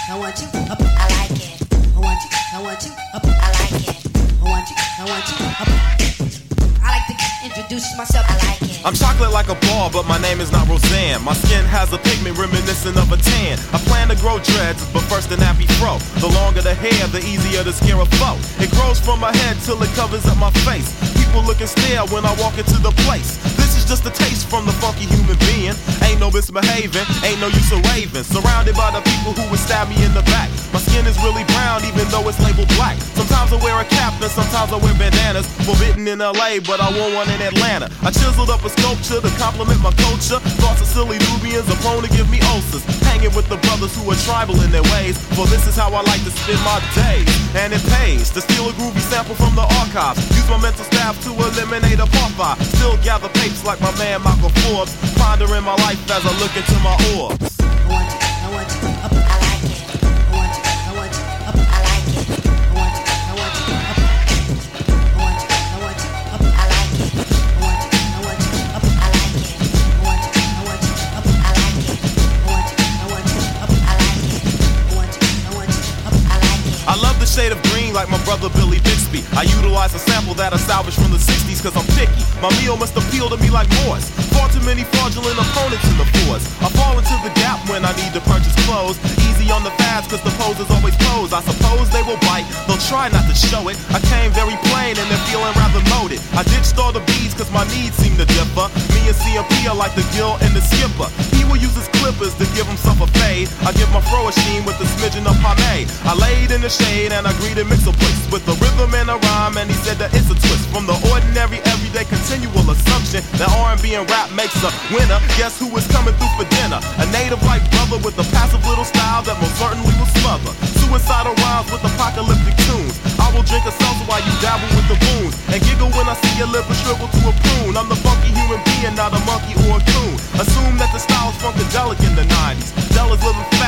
I want you, I like it. I want you, I like it. I want you, I like to introduce myself, I like it. I'm chocolate like a bar, but my name is not Roseanne. My skin has a pigment reminiscent of a tan. I plan to grow dreads, but first an nappy fro. The longer the hair, the easier to scare a foe. It grows from my head till it covers up my face. People look and stare when I walk into the place. This is just a taste from the funky human being. Ain't no misbehaving, ain't no use of raving. Surrounded by the people who would stab me in the back. My skin is really brown even though it's labeled black. Sometimes I wear a cap and sometimes I wear bandanas. Forbidden in LA, but I wore one in Atlanta. I chiseled up a sculpture to compliment my culture. Thoughts of silly Nubians are prone to give me ulcers. Hanging with the brothers who are tribal in their ways. For this is how I like to spend my days. And it pays to steal a groovy sample from the archives. Use my mental staff to eliminate a pop-eye. Still gather papes like my man Michael Forbes. Pondering my life as I look into my orbs. I want you, I like it. I want you, I like it. I want you, I like it. I want you, I like it. I like it. I want you, I like it. I like it. I want you, I like it. I like it. I love the shade of green like my brother Billy Bixby. I utilize a sample that I salvaged from the 60s cause I'm picky. My meal must appeal to me like Morse. Far too many fraudulent opponents in the force. I fall into the gap when I need to purchase clothes. Easy on the fads cause the posers always pose. I suppose they will bite, they'll try not to show it. I came very plain and they're feeling rather molded. I ditched all the beads cause my needs seem to differ. Me and CMP are like the gill and the skipper. He will use his clippers to give himself a fade. I give my fro a sheen with a smidgen of pomade. I laid in the shade and I greeted Mixoplex with a rhythm and a rhyme, and he said that it's a twist from the ordinary, everyday, continual assumption that R&B and rap makes a winner. Guess who is coming through for dinner? A native like brother with a passive little style that most certainly will smother. Suicidal rhymes with apocalyptic tunes. I will drink a seltzer while you dabble with the boons and giggle when I see your liver shrivel to a prune. I'm the funky human being, not a monkey or a coon. Assume that the style's funkadelic in the 90s. Della's living